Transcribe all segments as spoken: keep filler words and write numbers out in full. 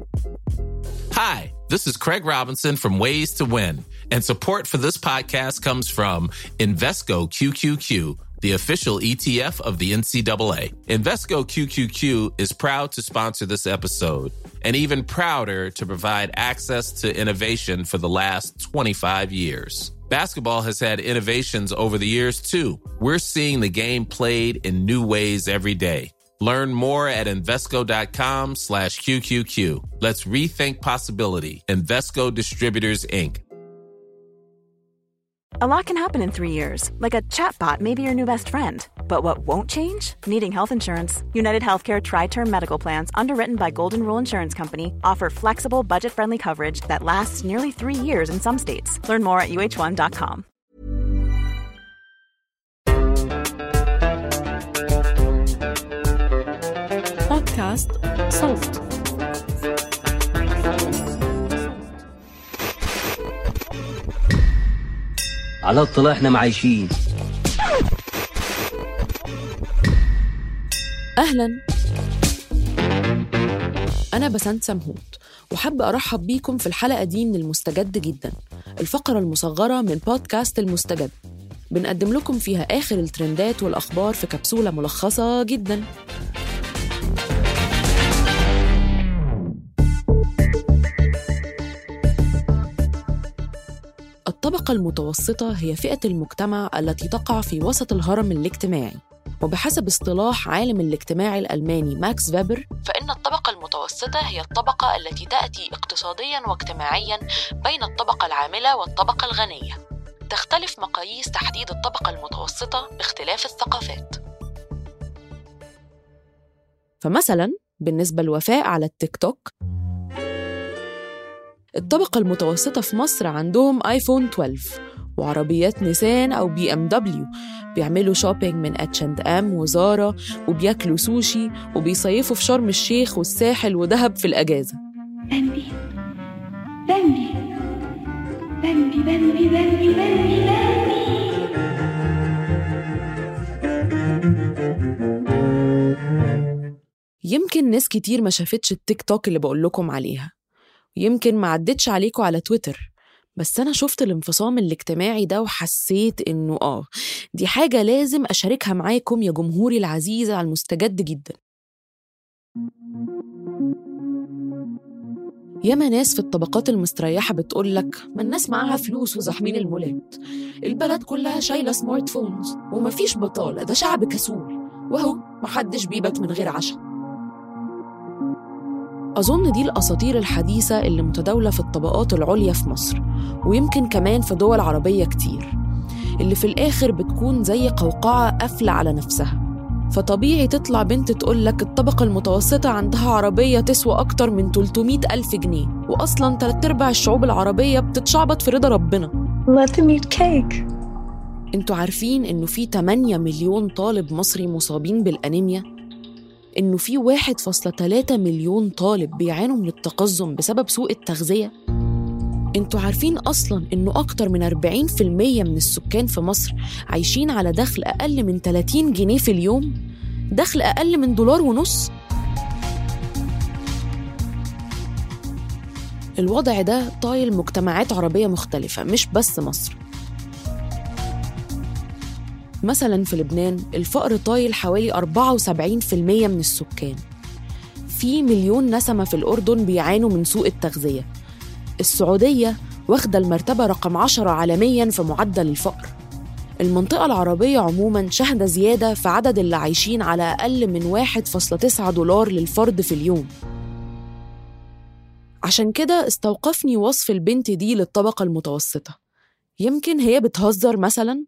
Hi, this is Craig Robinson from Ways to Win, and support for this podcast comes from Invesco Q Q Q, the official E T F of the N C double A. Invesco Q Q Q is proud to sponsor this episode, and even prouder to provide access to innovation for the last twenty-five years. Basketball has had innovations over the years, too. We're seeing the game played in new ways every day. Learn more at Invesco.com slash QQQ. Let's rethink possibility. Invesco Distributors, Incorporated. A lot can happen in three years, like a chatbot may be your new best friend. But what won't change? Needing health insurance. United Healthcare Tri-Term Medical Plans, underwritten by Golden Rule Insurance Company, offer flexible, budget-friendly coverage that lasts nearly three years in some states. Learn more at U H one dot com. بودكاست صوت. على الطلاق احنا معايشين. أهلاً، أنا بسنت سمهوت وحابة أرحب بيكم في الحلقة دي من المستجد جداً، الفقرة المصغرة من بودكاست المستجد. بنقدم لكم فيها آخر الترندات والأخبار في كبسولة ملخصة جداً. الطبقة المتوسطة هي فئة المجتمع التي تقع في وسط الهرم الاجتماعي، وبحسب اصطلاح عالم الاجتماع الألماني ماكس فيبر، فإن الطبقة المتوسطة هي الطبقة التي تأتي اقتصادياً واجتماعياً بين الطبقة العاملة والطبقة الغنية. تختلف مقاييس تحديد الطبقة المتوسطة باختلاف الثقافات. فمثلاً بالنسبة لوفاء على التيك توك، الطبقة المتوسطة في مصر عندهم آيفون اثنا عشر وعربيات نيسان أو بي ام دبليو، بيعملوا شوبينج من اتش اند ام وزارة، وبياكلوا سوشي، وبيصيفوا في شرم الشيخ والساحل ودهب في الأجازة. بامبي بامبي بامبي بامبي بامبي بامبي بامبي. يمكن ناس كتير ما شافتش التيك توك اللي بقول لكم عليها، يمكن ما عدتش عليكم على تويتر، بس أنا شفت الانفصام الاجتماعي ده وحسيت إنه آه دي حاجة لازم أشاركها معاكم يا جمهوري العزيز على المستجد جدا. ياما ناس في الطبقات المستريحة بتقولك ما الناس معاها فلوس وزحمين المولات، البلد كلها شايلة سمارت فونز ومفيش بطالة، ده شعب كسول، وهو محدش بيبات من غير عشاء. أظن دي الأساطير الحديثة اللي متداولة في الطبقات العليا في مصر، ويمكن كمان في دول عربية كتير، اللي في الآخر بتكون زي قوقعة قافلة على نفسها. فطبيعي تطلع بنت تقولك الطبقة المتوسطة عندها عربية تسوى أكتر من ثلاثمائة ألف جنيه، وأصلاً تلات أرباع الشعوب العربية بتتشعبط في رضا ربنا. Let them eat cake. انتوا عارفين إنه في ثمانية مليون طالب مصري مصابين بالأنيميا؟ إنه في واحد فاصلة ثلاثة مليون طالب بيعانوا من التقزم بسبب سوء التغذية؟ انتوا عارفين أصلاً إنه أكتر من أربعين بالمية من السكان في مصر عايشين على دخل أقل من ثلاثين جنيه في اليوم؟ دخل أقل من دولار ونص؟ الوضع ده طايل مجتمعات عربية مختلفة، مش بس مصر. مثلاً في لبنان الفقر طايل حوالي أربعة وسبعين بالمية من السكان. في مليون نسمة في الأردن بيعانوا من سوء التغذية. السعودية واخدة المرتبة رقم عشرة عالمياً في معدل الفقر. المنطقة العربية عموماً شهد زيادة في عدد اللي عايشين على أقل من واحد فاصلة تسعة دولار للفرد في اليوم. عشان كده استوقفني وصف البنت دي للطبقة المتوسطة. يمكن هي بتهزر مثلاً،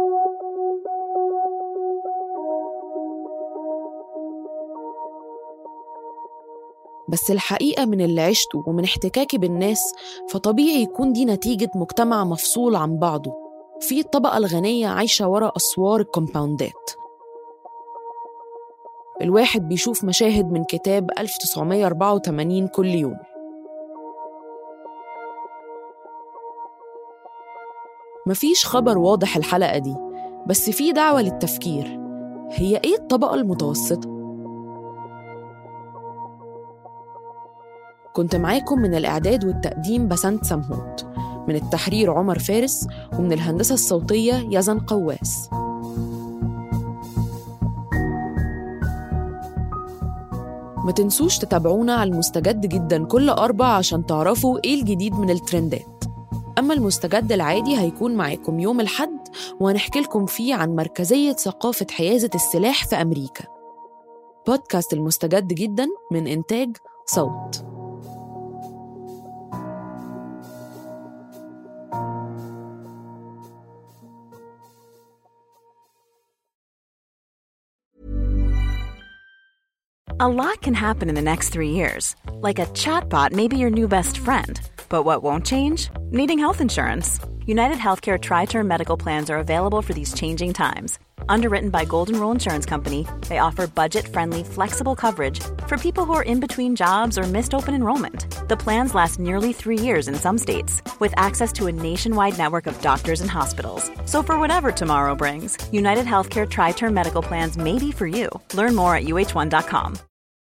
بس الحقيقة من اللي عشته ومن احتكاكي بالناس فطبيعي يكون دي نتيجة مجتمع مفصول عن بعضه. في الطبقة الغنية عايشة ورا أسوار الكومباوندات. الواحد بيشوف مشاهد من كتاب ألف وتسعمائة وأربعة وثمانين كل يوم. مفيش خبر واضح الحلقة دي، بس في دعوة للتفكير. هي إيه الطبقة المتوسطة؟ كنت معاكم من الإعداد والتقديم بسنت سمهوت، من التحرير عمر فارس، ومن الهندسة الصوتية يزن قواس. ما تنسوش تتابعونا على المستجد جدا كل أربع عشان تعرفوا إيه الجديد من الترندات. أما المستجد العادي هيكون معاكم يوم الحد، وهنحكي لكم فيه عن مركزية ثقافة حيازة السلاح في أمريكا. بودكاست المستجد جدا من إنتاج صوت. A lot can happen in the next three years. Like a chatbot may be your new best friend. But what won't change? Needing health insurance. United Healthcare Tri-Term Medical Plans are available for these changing times. Underwritten by Golden Rule Insurance Company, they offer budget-friendly, flexible coverage for people who are in between jobs or missed open enrollment. The plans last nearly three years in some states, with access to a nationwide network of doctors and hospitals. So for whatever tomorrow brings, United Healthcare Tri-Term Medical Plans may be for you. Learn more at U H one dot com.